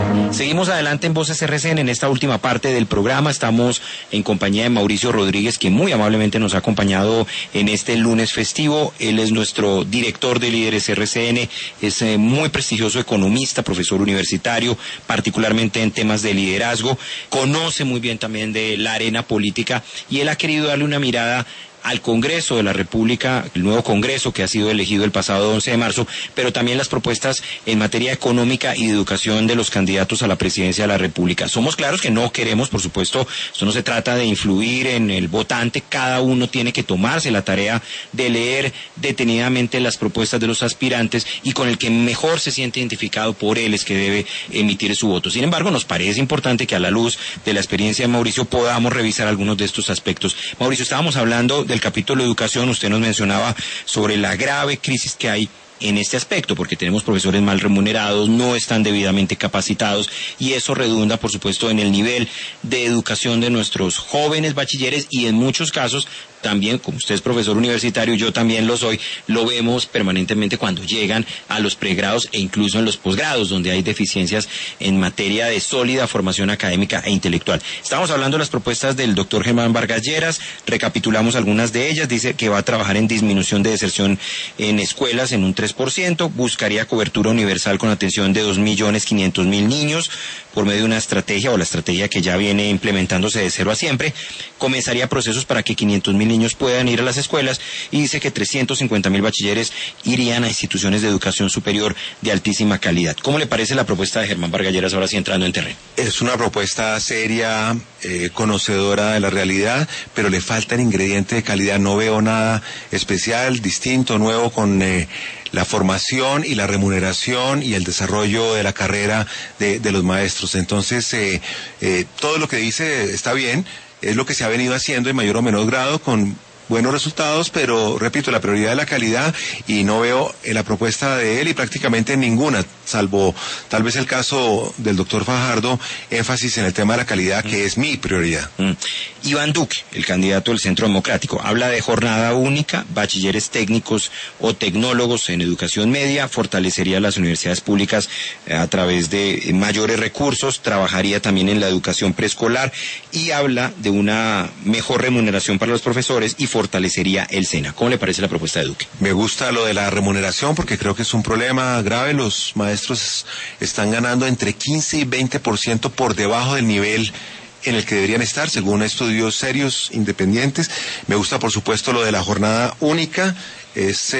Seguimos adelante en Voces RCN. En esta última parte del programa estamos en compañía de Mauricio Rodríguez, que muy amablemente nos ha acompañado en este lunes festivo. Él es nuestro director de Líderes RCN, es muy prestigioso economista, profesor universitario, particularmente en temas de liderazgo, conoce muy bien también de la arena política y él ha querido darle una mirada al Congreso de la República, el nuevo Congreso que ha sido elegido el pasado 11 de marzo, pero también las propuestas en materia económica y de educación de los candidatos a la presidencia de la República. Somos claros que no queremos, por supuesto, esto no se trata de influir en el votante, cada uno tiene que tomarse la tarea de leer detenidamente las propuestas de los aspirantes y con el que mejor se siente identificado por él es que debe emitir su voto. Sin embargo, nos parece importante que a la luz de la experiencia de Mauricio podamos revisar algunos de estos aspectos. Mauricio, estábamos hablando del capítulo de educación, usted nos mencionaba sobre la grave crisis que hay en este aspecto, porque tenemos profesores mal remunerados, no están debidamente capacitados y eso redunda, por supuesto, en el nivel de educación de nuestros jóvenes bachilleres y en muchos casos también, como usted es profesor universitario, yo también lo soy, lo vemos permanentemente cuando llegan a los pregrados e incluso en los posgrados, donde hay deficiencias en materia de sólida formación académica e intelectual. Estamos hablando de las propuestas del doctor Germán Vargas Lleras, recapitulamos algunas de ellas, dice que va a trabajar en disminución de deserción en escuelas en un 3%, buscaría cobertura universal con atención de 2.500.000 niños por medio de una estrategia o la estrategia que ya viene implementándose de cero a siempre, comenzaría procesos para que 500.000 niños puedan ir a las escuelas y dice que 350.000 bachilleres irían a instituciones de educación superior de altísima calidad. ¿Cómo le parece la propuesta de Germán Vargas Lleras ahora sí entrando en terreno? Es una propuesta seria, conocedora de la realidad, pero le falta el ingrediente de calidad. No veo nada especial, distinto, nuevo con la formación y la remuneración y el desarrollo de la carrera de los maestros. Entonces, todo lo que dice está bien, es lo que se ha venido haciendo en mayor o menor grado con buenos resultados, pero repito, la prioridad es la calidad y no veo en la propuesta de él y prácticamente en ninguna, salvo tal vez el caso del doctor Fajardo, énfasis en el tema de la calidad, que es mi prioridad. Iván Duque, el candidato del Centro Democrático, habla de jornada única, bachilleres técnicos o tecnólogos en educación media, fortalecería las universidades públicas a través de mayores recursos, trabajaría también en la educación preescolar y habla de una mejor remuneración para los profesores y fortalecería el SENA. ¿Cómo le parece la propuesta de Duque? Me gusta lo de la remuneración porque creo que es un problema grave. Los maestros están ganando entre 15 y 20% por debajo del nivel en el que deberían estar, según estudios serios, independientes. Me gusta, por supuesto, lo de la jornada única. Es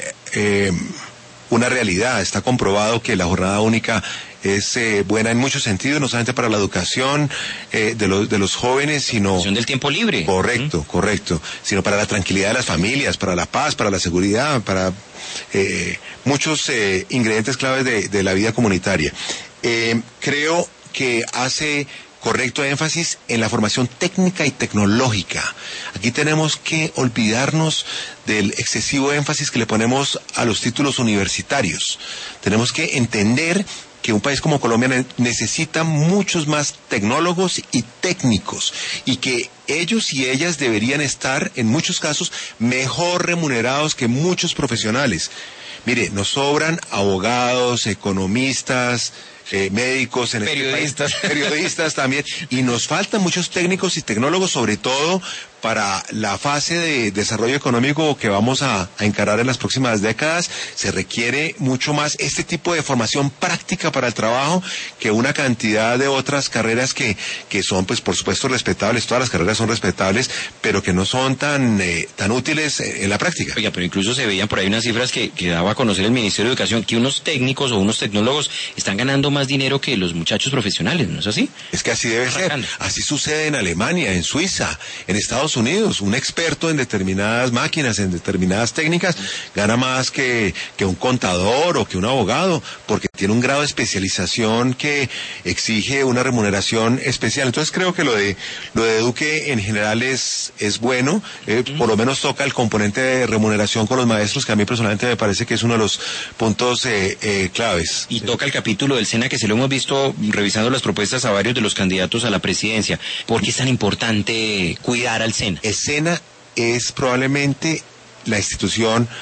una realidad. Está comprobado que la jornada única es buena en muchos sentidos, no solamente para la educación de los jóvenes, sino... La del tiempo libre. Correcto, correcto. Sino para la tranquilidad de las familias, para la paz, para la seguridad, para muchos ingredientes claves de la vida comunitaria. Creo que hace correcto énfasis en la formación técnica y tecnológica. Aquí tenemos que olvidarnos del excesivo énfasis que le ponemos a los títulos universitarios. Tenemos que entender que un país como Colombia necesita muchos más tecnólogos y técnicos y que ellos y ellas deberían estar, en muchos casos, mejor remunerados que muchos profesionales. Mire, nos sobran abogados, economistas, médicos, periodistas también, y nos faltan muchos técnicos y tecnólogos, sobre todo para la fase de desarrollo económico que vamos a encarar en las próximas décadas. Se requiere mucho más este tipo de formación práctica para el trabajo que una cantidad de otras carreras que son, pues, por supuesto, respetables. Todas las carreras son respetables, pero que no son tan útiles en la práctica. Oiga, pero incluso se veían por ahí unas cifras que daba a conocer el Ministerio de Educación, que unos técnicos o unos tecnólogos están ganando más dinero que los muchachos profesionales, ¿no es así? Es que así debe ser. Así sucede en Alemania, en Suiza, en Estados Unidos. Un experto en determinadas máquinas, en determinadas técnicas, gana más que un contador o que un abogado, porque tiene un grado de especialización que exige una remuneración especial. Entonces creo que lo de Duque en general es bueno, por lo menos toca el componente de remuneración con los maestros, que a mí personalmente me parece que es uno de los puntos claves. Y toca el capítulo del SENA, que se lo hemos visto revisando las propuestas a varios de los candidatos a la presidencia. ¿Por qué es tan importante cuidar al SENA? El SENA es probablemente la institución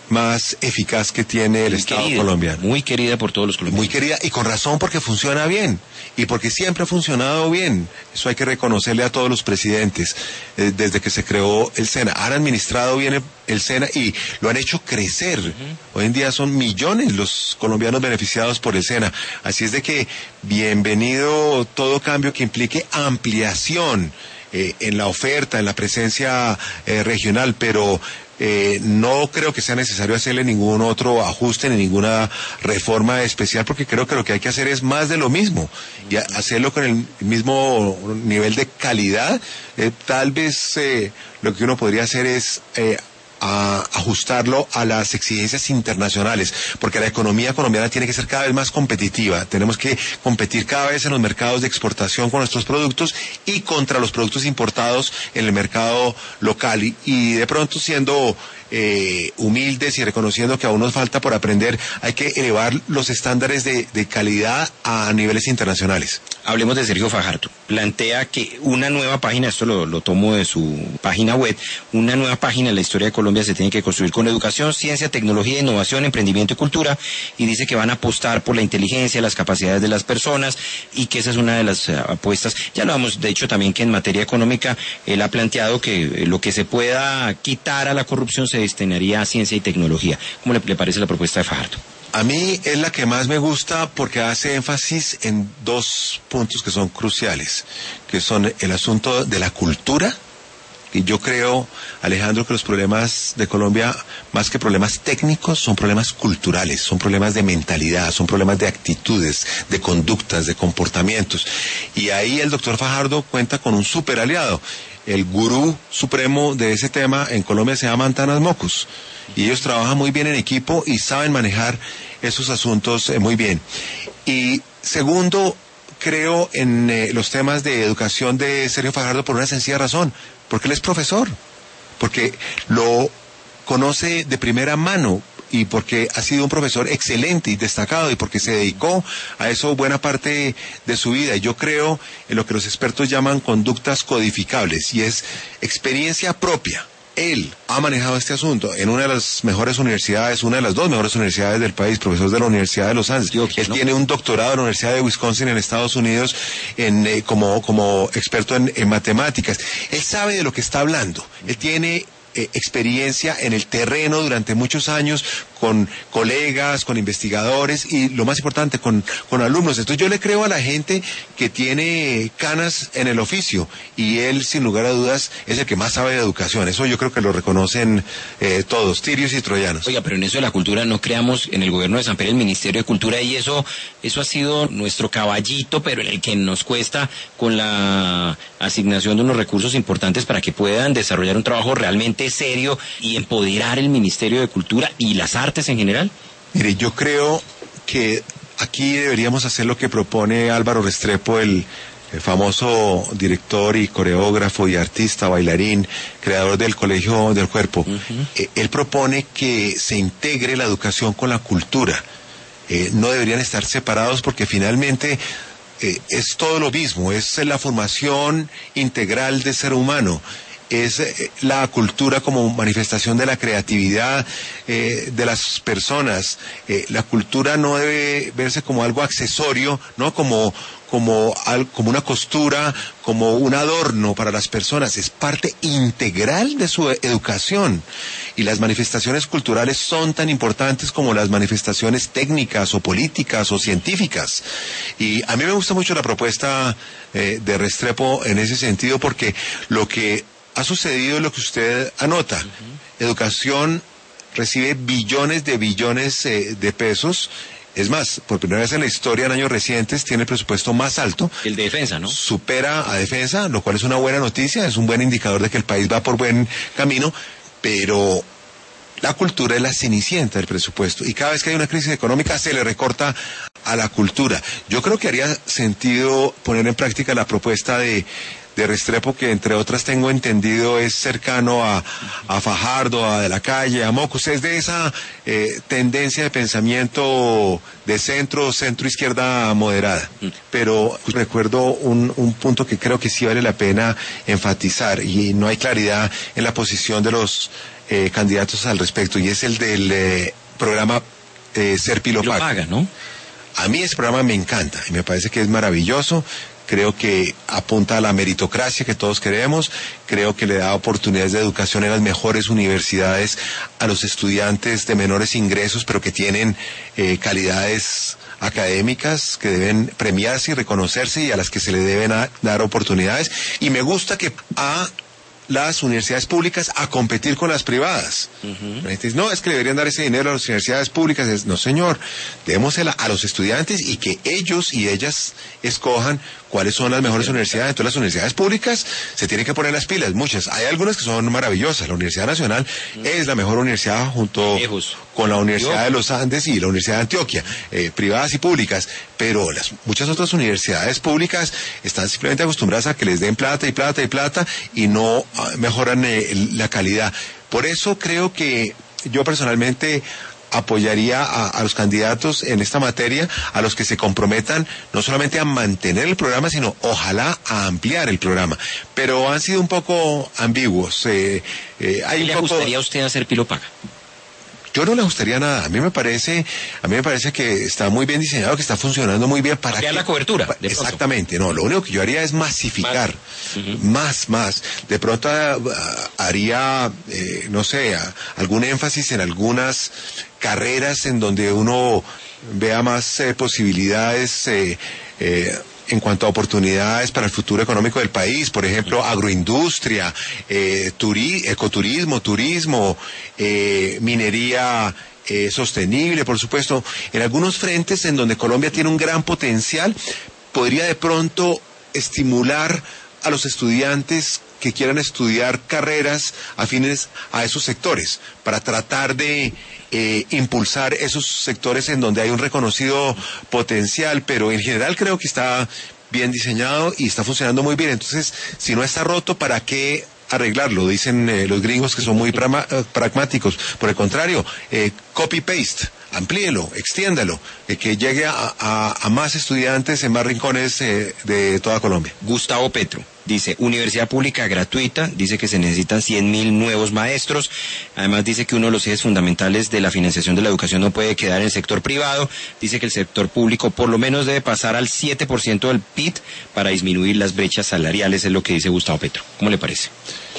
más eficaz que tiene el Estado colombiano. Muy querida por todos los colombianos. Muy querida, y con razón, porque funciona bien, y porque siempre ha funcionado bien. Eso hay que reconocerle a todos los presidentes, desde que se creó el SENA. Han administrado bien el SENA y lo han hecho crecer. Hoy en día son millones los colombianos beneficiados por el SENA. Así es de que bienvenido todo cambio que implique ampliación en la oferta, en la presencia regional, pero no creo que sea necesario hacerle ningún otro ajuste ni ninguna reforma especial, porque creo que lo que hay que hacer es más de lo mismo y hacerlo con el mismo nivel de calidad. Tal vez lo que uno podría hacer es ajustarlo a las exigencias internacionales, porque la economía colombiana tiene que ser cada vez más competitiva. Tenemos que competir cada vez en los mercados de exportación con nuestros productos y contra los productos importados en el mercado local, y de pronto siendo humildes y reconociendo que aún nos falta por aprender, hay que elevar los estándares de calidad a niveles internacionales. Hablemos de Sergio Fajardo. Plantea que una nueva página, esto lo tomo de su página web, una nueva página en la historia de Colombia se tiene que construir con educación, ciencia, tecnología, innovación, emprendimiento y cultura, y dice que van a apostar por la inteligencia, las capacidades de las personas, y que esa es una de las apuestas. Ya lo hemos de hecho también, que en materia económica él ha planteado que lo que se pueda quitar a la corrupción se destinaría a ciencia y tecnología. ¿Cómo le parece la propuesta de Fajardo? A mí es la que más me gusta porque hace énfasis en dos puntos que son cruciales, que son el asunto de la cultura. Y yo creo, Alejandro, que los problemas de Colombia, más que problemas técnicos, son problemas culturales, son problemas de mentalidad, son problemas de actitudes, de conductas, de comportamientos. Y ahí el doctor Fajardo cuenta con un super aliado. El gurú supremo de ese tema en Colombia se llama Antanas Mocus, y ellos trabajan muy bien en equipo y saben manejar esos asuntos muy bien. Y segundo, creo en los temas de educación de Sergio Fajardo por una sencilla razón, porque él es profesor, porque lo conoce de primera mano, y porque ha sido un profesor excelente y destacado, y porque se dedicó a eso buena parte de su vida. Y yo creo en lo que los expertos llaman conductas codificables, y es experiencia propia. Él ha manejado este asunto en una de las mejores universidades, una de las dos mejores universidades del país, profesor de la Universidad de los Andes. Él tiene un doctorado en la Universidad de Wisconsin en Estados Unidos como experto en matemáticas. Él sabe de lo que está hablando. Él tiene experiencia en el terreno durante muchos años con colegas, con investigadores y, lo más importante, con alumnos. Entonces yo le creo a la gente que tiene canas en el oficio, y él, sin lugar a dudas, es el que más sabe de educación. Eso yo creo que lo reconocen todos, tirios y troyanos. Oiga, pero en eso de la cultura no creamos en el gobierno de Samper el Ministerio de Cultura, y eso ha sido nuestro caballito, pero en el que nos cuesta con la asignación de unos recursos importantes para que puedan desarrollar un trabajo realmente serio y empoderar el Ministerio de Cultura y las artes en general. Mire, yo creo que aquí deberíamos hacer lo que propone Álvaro Restrepo, el famoso director y coreógrafo y artista, bailarín, creador del Colegio del Cuerpo. Él propone que se integre la educación con la cultura. No deberían estar separados, porque finalmente es todo lo mismo, es la formación integral del ser humano. Es la cultura como manifestación de la creatividad de las personas. La cultura no debe verse como algo accesorio, ¿no? Como una costura, como un adorno para las personas. Es parte integral de su educación. Y las manifestaciones culturales son tan importantes como las manifestaciones técnicas o políticas o científicas. Y a mí me gusta mucho la propuesta de Restrepo en ese sentido, porque lo que ha sucedido es lo que usted anota. Educación recibe billones de pesos. Es más, por primera vez en la historia, en años recientes, tiene el presupuesto más alto. El de defensa, ¿no? Supera a defensa, lo cual es una buena noticia, es un buen indicador de que el país va por buen camino, pero la cultura es la cenicienta del presupuesto, y cada vez que hay una crisis económica se le recorta a la cultura. Yo creo que haría sentido poner en práctica la propuesta de de Restrepo, que entre otras tengo entendido es cercano a Fajardo, a De la Calle, a Mocos, es de esa tendencia de pensamiento de centro izquierda moderada. Pero recuerdo un punto que creo que sí vale la pena enfatizar, y no hay claridad en la posición de los candidatos al respecto, y es el del programa Ser Pilopaga, ¿no? A mí ese programa me encanta y me parece que es maravilloso. Creo que apunta a la meritocracia que todos queremos. Creo que le da oportunidades de educación en las mejores universidades a los estudiantes de menores ingresos, pero que tienen calidades académicas que deben premiarse y reconocerse, y a las que se le deben dar oportunidades. Y me gusta que las universidades públicas a competir con las privadas. No, es que deberían dar ese dinero a las universidades públicas. No, señor, démosela a los estudiantes y que ellos y ellas escojan cuáles son las mejores universidades. Entonces las universidades públicas se tienen que poner las pilas, muchas. Hay algunas que son maravillosas. La Universidad Nacional es la mejor universidad junto con la Universidad de los Andes y la Universidad de Antioquia, privadas y públicas. Pero muchas otras universidades públicas están simplemente acostumbradas a que les den plata y plata y plata y no mejoran la calidad. Por eso creo que yo personalmente apoyaría a los candidatos en esta materia, a los que se comprometan no solamente a mantener el programa, sino ojalá a ampliar el programa. Pero han sido un poco ambiguos. ¿Le gustaría a usted hacer Pilopaga? Yo no le gustaría nada. A mí me parece que está muy bien diseñado, que está funcionando muy bien para ampliar la cobertura. Exactamente. No, lo único que yo haría es masificar. Más. De pronto haría, no sé, algún énfasis en algunas carreras en donde uno vea más posibilidades en cuanto a oportunidades para el futuro económico del país. Por ejemplo, agroindustria, ecoturismo, turismo, minería sostenible, por supuesto. En algunos frentes en donde Colombia tiene un gran potencial, podría de pronto estimular a los estudiantes que quieran estudiar carreras afines a esos sectores, para tratar de impulsar esos sectores en donde hay un reconocido potencial. Pero en general creo que está bien diseñado y está funcionando muy bien. Entonces, si no está roto, ¿para qué arreglarlo? Dicen los gringos, que son muy pragmáticos. Por el contrario, copy-paste, amplíelo, extiéndalo, que llegue a más estudiantes en más rincones de toda Colombia. Gustavo Petro dice: universidad pública gratuita, dice que se necesitan 100.000 nuevos maestros. Además dice que uno de los ejes fundamentales de la financiación de la educación no puede quedar en el sector privado. Dice que el sector público por lo menos debe pasar al 7% del PIB para disminuir las brechas salariales, es lo que dice Gustavo Petro. ¿Cómo le parece?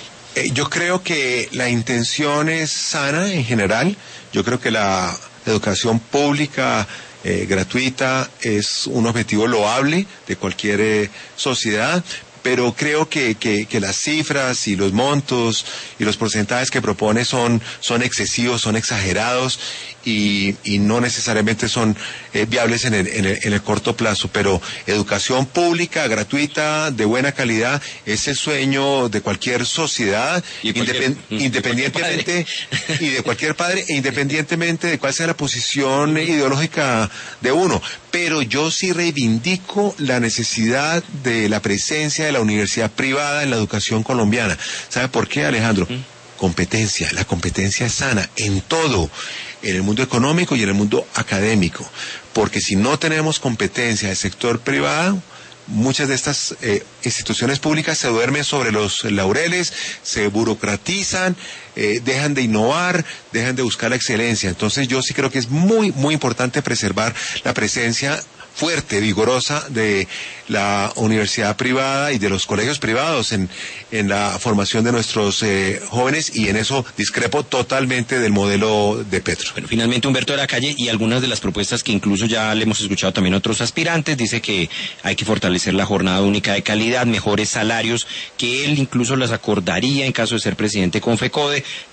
Yo creo que la intención es sana en general. Yo creo que la educación pública gratuita es un objetivo loable de cualquier sociedad, pero creo que las cifras y los montos y los porcentajes que propone son excesivos, son exagerados y no necesariamente son viables en el corto plazo. Pero educación pública, gratuita, de buena calidad, es el sueño de cualquier sociedad, independientemente y de cualquier padre, e independientemente de cuál sea la posición ideológica de uno. Pero yo sí reivindico la necesidad de la presencia de la universidad privada en la educación colombiana. ¿Sabe por qué, Alejandro? Competencia. La competencia es sana en todo, en el mundo económico y en el mundo académico. Porque si no tenemos competencia del sector privado, muchas de estas instituciones públicas se duermen sobre los laureles, se burocratizan, dejan de innovar, dejan de buscar la excelencia. Entonces yo sí creo que es muy, muy importante preservar la presencia fuerte, vigorosa de la universidad privada y de los colegios privados en la formación de nuestros jóvenes, y en eso discrepo totalmente del modelo de Petro. Bueno, finalmente Humberto de la Calle, y algunas de las propuestas que incluso ya le hemos escuchado también a otros aspirantes, dice que hay que fortalecer la jornada única de calidad, mejores salarios, que él incluso las acordaría en caso de ser presidente con FECODE,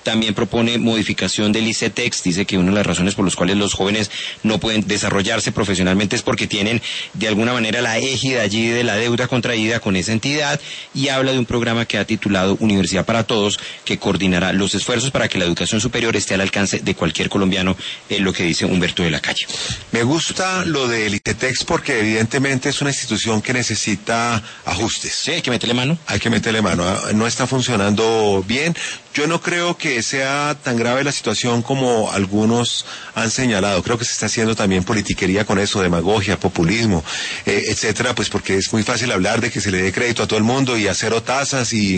también propone modificación del ICETEX, dice que una de las razones por las cuales los jóvenes no pueden desarrollarse profesionalmente es porque tienen de alguna manera la égida allí de la deuda contraída con esa entidad, y habla de un programa que ha titulado Universidad para Todos, que coordinará los esfuerzos para que la educación superior esté al alcance de cualquier colombiano, es lo que dice Humberto de la Calle. Me gusta lo del ICETEX porque evidentemente es una institución que necesita ajustes. Sí, hay que meterle mano. Hay que meterle mano. No está funcionando bien. Yo no creo que sea tan grave la situación como algunos han señalado. Creo que se está haciendo también politiquería con eso, demagogia, populismo, etcétera, pues porque es muy fácil hablar de que se le dé crédito a todo el mundo y a cero tasas y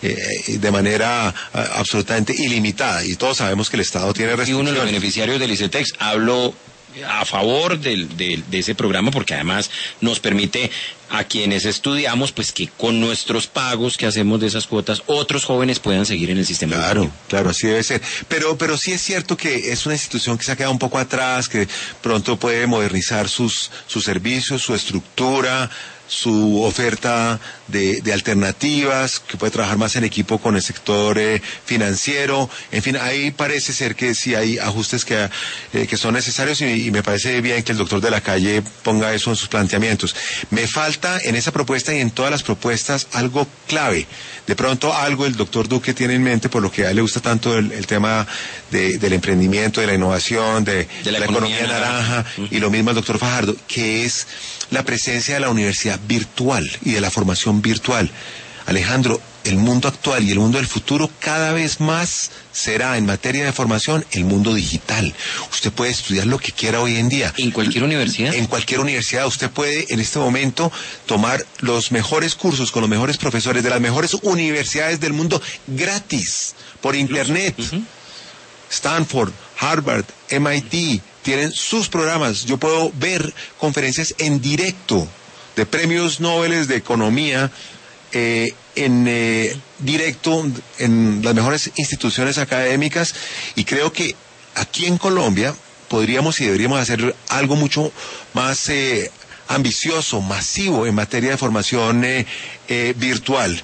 de manera absolutamente ilimitada. Y todos sabemos que el Estado tiene restricciones. Y uno de los beneficiarios del ICETEX habló a favor de ese programa, porque además nos permite a quienes estudiamos, pues que con nuestros pagos que hacemos de esas cuotas, otros jóvenes puedan seguir en el sistema educativo. Claro, así debe ser. Pero sí es cierto que es una institución que se ha quedado un poco atrás, que pronto puede modernizar sus servicios, su estructura, su oferta de alternativas, que puede trabajar más en equipo con el sector financiero. En fin, ahí parece ser que sí hay ajustes que son necesarios, y me parece bien que el doctor de la Calle ponga eso en sus planteamientos. Me falta en esa propuesta y en todas las propuestas algo clave. De pronto algo el doctor Duque tiene en mente, por lo que a él le gusta tanto el tema del emprendimiento, de la innovación, de la economía naranja, y lo mismo el doctor Fajardo, que es la presencia de la universidad virtual y de la formación virtual. Alejandro, el mundo actual y el mundo del futuro cada vez más será en materia de formación el mundo digital. Usted puede estudiar lo que quiera hoy en día. ¿En cualquier universidad? En cualquier universidad. Usted puede en este momento tomar los mejores cursos con los mejores profesores de las mejores universidades del mundo gratis, por internet. Stanford, Harvard, MIT, tienen sus programas. Yo puedo ver conferencias en directo de premios Nobel de economía en directo en las mejores instituciones académicas, y creo que aquí en Colombia podríamos y deberíamos hacer algo mucho más ambicioso, masivo en materia de formación virtual.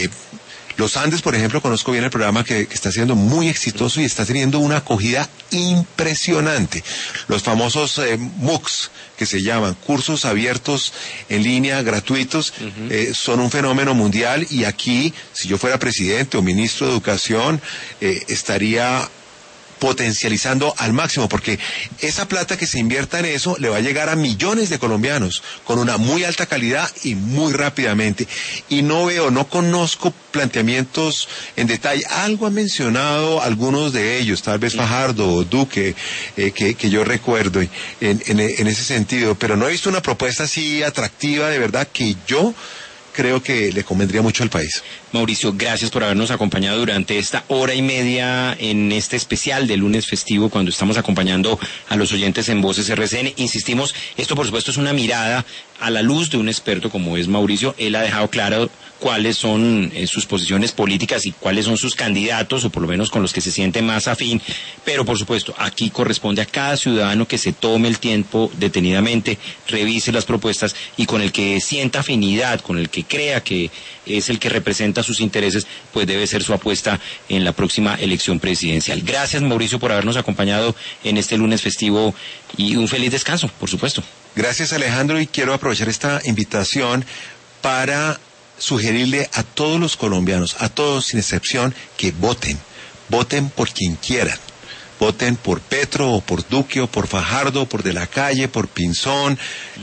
Los Andes, por ejemplo, conozco bien el programa que está siendo muy exitoso y está teniendo una acogida impresionante. Los famosos MOOCs, que se llaman cursos abiertos en línea, gratuitos, son un fenómeno mundial, y aquí, si yo fuera presidente o ministro de Educación, estaría potencializando al máximo, porque esa plata que se invierta en eso le va a llegar a millones de colombianos con una muy alta calidad y muy rápidamente. Y no conozco planteamientos en detalle. Algo han mencionado algunos de ellos, tal vez Fajardo o Duque, que yo recuerdo en ese sentido, pero no he visto una propuesta así atractiva de verdad que yo creo que le convendría mucho al país. Mauricio, gracias por habernos acompañado durante esta hora y media en este especial de lunes festivo, cuando estamos acompañando a los oyentes en Voces RCN. Insistimos, esto por supuesto es una mirada a la luz de un experto como es Mauricio. Él ha dejado claro cuáles son sus posiciones políticas y cuáles son sus candidatos, o por lo menos con los que se siente más afín, pero por supuesto aquí corresponde a cada ciudadano que se tome el tiempo detenidamente, revise las propuestas, y con el que sienta afinidad, con el que crea que es el que representa sus intereses, pues debe ser su apuesta en la próxima elección presidencial. Gracias, Mauricio, por habernos acompañado en este lunes festivo, y un feliz descanso, por supuesto. Gracias, Alejandro, y quiero aprovechar esta invitación para sugerirle a todos los colombianos, a todos sin excepción, que voten por quien quieran. Voten por Petro, o por Duque, o por Fajardo, por De la Calle, por Pinzón,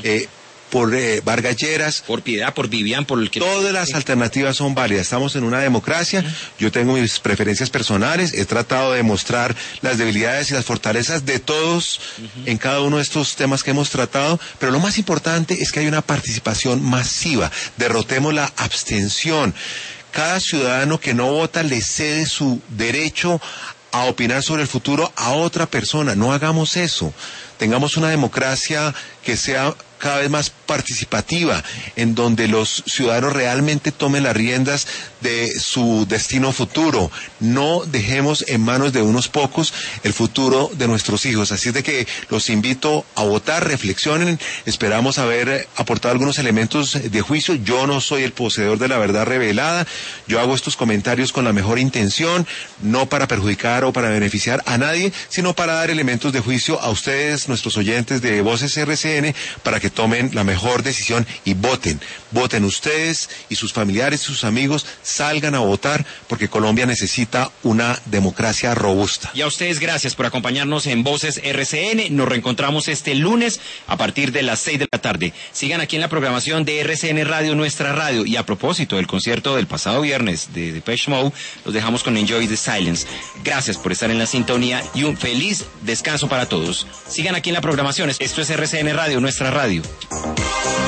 por Vargas Lleras. Por Piedad, por Vivian, por el que... Todas las alternativas son válidas. Estamos en una democracia. Yo tengo mis preferencias personales. He tratado de mostrar las debilidades y las fortalezas de todos en cada uno de estos temas que hemos tratado. Pero lo más importante es que hay una participación masiva. Derrotemos la abstención. Cada ciudadano que no vota le cede su derecho a opinar sobre el futuro a otra persona. No hagamos eso. Tengamos una democracia que sea cada vez más participativa, en donde los ciudadanos realmente tomen las riendas de su destino futuro. No dejemos en manos de unos pocos el futuro de nuestros hijos. Así es de que los invito a votar, reflexionen. Esperamos haber aportado algunos elementos de juicio. Yo no soy el poseedor de la verdad revelada. Yo hago estos comentarios con la mejor intención, no para perjudicar o para beneficiar a nadie, sino para dar elementos de juicio a ustedes, nuestros oyentes de Voces RCN, para que tomen la mejor decisión y voten. Voten ustedes y sus familiares y sus amigos, salgan a votar, porque Colombia necesita una democracia robusta. Y a ustedes gracias por acompañarnos en Voces RCN. Nos reencontramos este lunes a partir de las 6 de la tarde. Sigan aquí en la programación de RCN Radio, nuestra radio. Y a propósito del concierto del pasado viernes de Depeche Mode, los dejamos con Enjoy the Silence. Gracias por estar en la sintonía y un feliz descanso para todos. Sigan aquí en la programación. Esto es RCN Radio, nuestra radio.